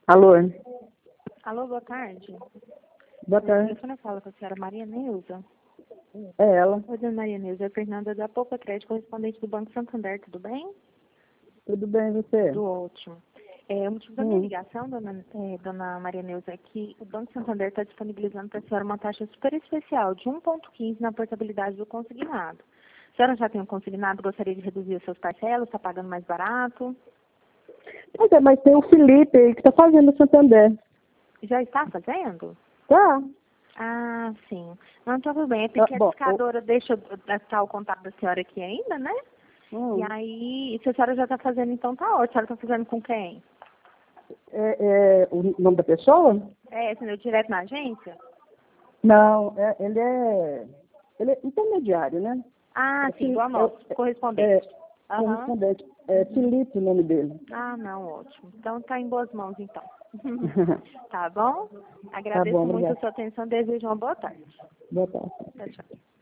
Alô? Alô, boa tarde. Boa tarde. Eu telefone fala com a senhora Maria Neuza. É ela. Oi, dona Maria Neuza, é a Fernanda da Poupa Crédito, correspondente do Banco Santander, tudo bem? Tudo bem, você? Tudo ótimo. O motivo da minha ligação, dona Maria Neuza, é que o Banco Santander está disponibilizando para a senhora uma taxa super especial de 1,15 na portabilidade do consignado. A senhora já tem um consignado, gostaria de reduzir os seus parcelas, está pagando mais barato? Mas tem o Felipe aí que está fazendo o Santander. Já está fazendo? Tá. Ah, sim. Não, tudo bem. É porque a discadora deixa dar o contato da senhora aqui ainda, né? E aí, se a senhora já está fazendo, então tá ótimo. A senhora está fazendo com quem? O nome da pessoa? Entendeu? Direto na agência? Não, ele é intermediário, né? Ah, sim, igual nosso, correspondente. Correspondente. É Felipe o nome dele. Ah, não, ótimo. Então tá em boas mãos, então. Tá bom? Tá Agradeço bom, muito obrigado. a sua atenção. Desejo uma boa tarde. Boa tarde. Tchau, tchau.